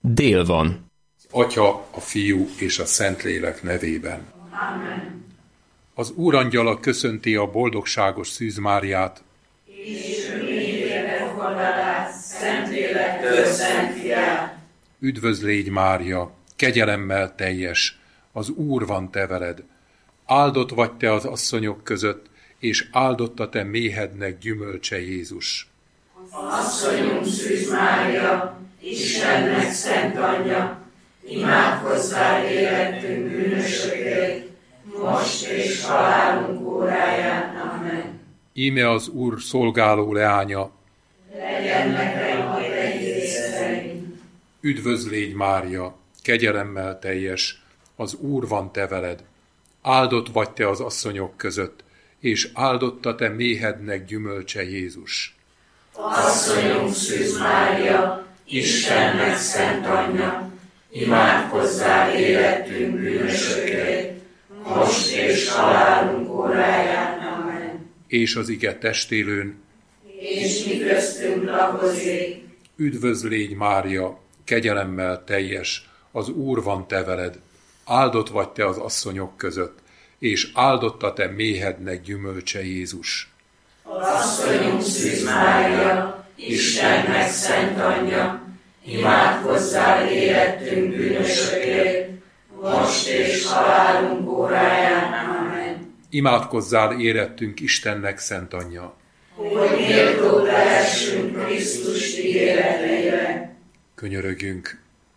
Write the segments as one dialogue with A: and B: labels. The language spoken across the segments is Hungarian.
A: Dél van.
B: Az Atya, a Fiú és a Szentlélek nevében.
C: Amen.
B: Az Úrangyala köszönti a boldogságos Szűz Máriát.
C: És mélyére fogadás, Szentlélektől Szent Fiát.
B: Üdvözlégy Mária, kegyelemmel teljes, az Úr van te veled. Áldott vagy te az asszonyok között, és áldott a te méhednek gyümölcse Jézus.
C: Asszonyunk Szűz Mária, Istennek szent anyja, imádkozzál életünk bűnösökért, most és halálunk óráján. Amen.
B: Íme az Úr szolgáló leánya.
C: Legyen nekem a te ígéret szerint.
B: Üdvözlégy Mária, kegyelemmel teljes, az Úr van te veled. Áldott vagy te az asszonyok között, és áldott a te méhednek gyümölcse Jézus.
C: Asszonyunk Szűz Mária, Istennek szent anyja, imádkozzál életünk bűnösökért, most és halálunk óráján. Amen.
B: És az ige testélőn.
C: És mi köztünk lakozik.
B: Üdvözlégy Mária, kegyelemmel teljes, az Úr van te veled. Áldott vagy te az asszonyok között, és áldott a te méhednek gyümölcse Jézus.
C: Asszonyunk Szűz Mária, Istennek szent anyja, imádkozzál életünk bűnösökért, most és halálunk óráján. Amen.
B: Imádkozzál érettünk Istennek szent anyja.
C: Hogy méltó lehessünk Krisztus ígéreteire.
B: Könyörögjünk.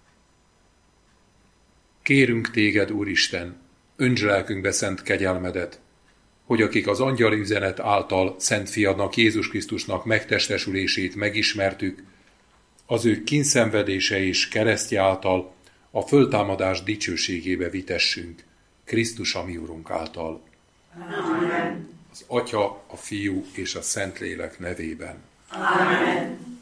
B: Kérünk téged, Úristen, öntsd lelkünkbe szent kegyelmedet, hogy akik az angyali üzenet által Szent Fiadnak, Jézus Krisztusnak megtestesülését megismertük, az ő kínszenvedése és keresztje által a föltámadás dicsőségébe vitessünk, Krisztus a mi Urunk által.
C: Amen.
B: Az Atya, a Fiú és a Szentlélek nevében.
C: Amen.